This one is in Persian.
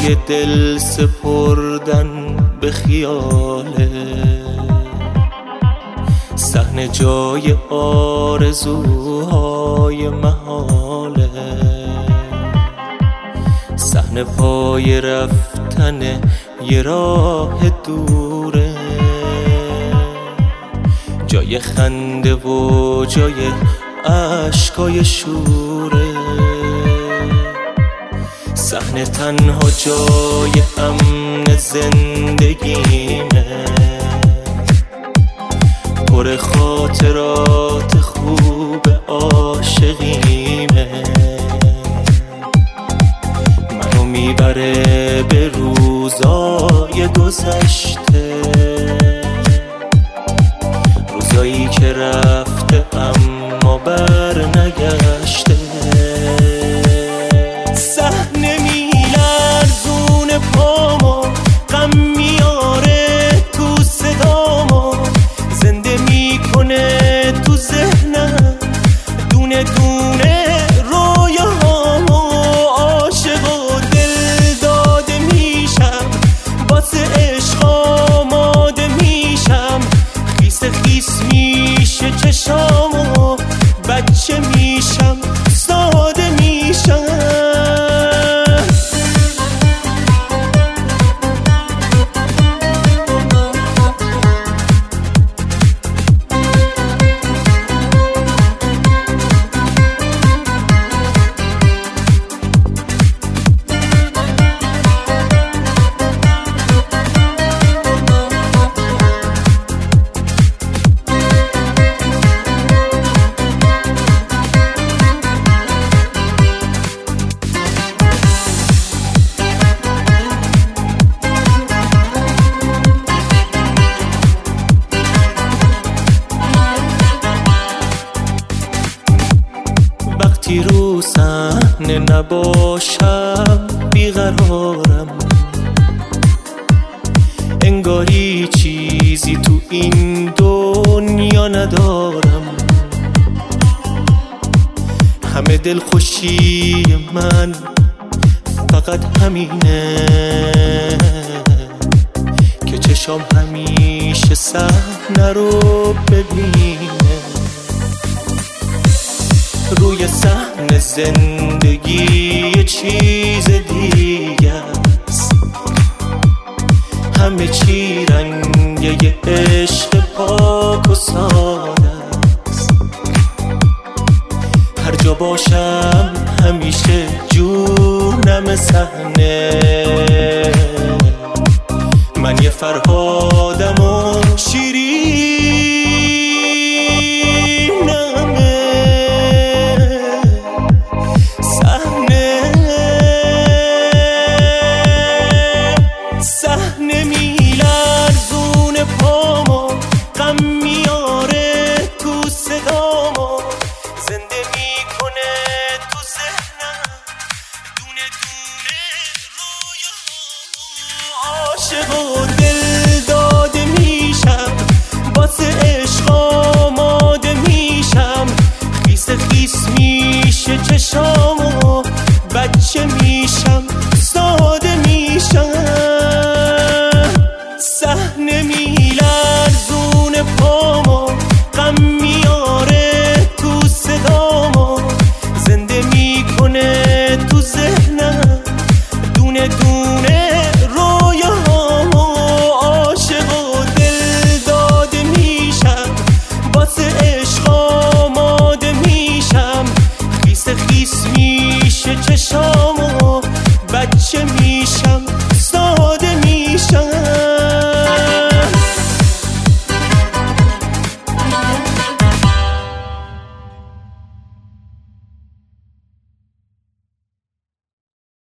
جای دل سپردن به خیاله، صحنه جای آرزوهای محاله، صحنه پای رفتن یه راه دوره، جای خنده و جای عشقای شوره، صحنه تنها جای امن زندگیمه، پر خاطرات خوب عاشقیمه، منو میبره به روزای گذشته، روزایی که رفته اما بر نگشته، صحنه میلرزونه پامو، غم میاره تو صدامو، زنده میکنه تو ذهنم دونه دونه رویاهامو، عاشق و دل داده میشم، واسه عشق آماده میشم، خیس خیس میشه چشامو، بچه میشم ساده میشم. وقتی رو صحنه نباشم بیقرارم، انگاری چیزی تو این دنیا ندارم، همه دلخوشی من فقط همینه که چشام همیشه صحنه رو ببینه، روی صحنه زندگی یه چیز دیگه است، همه چی رنگ یه عشق پاک و ساده است، هر جا باشم همیشه جونم صحنه، من یه فرهادم و شیرین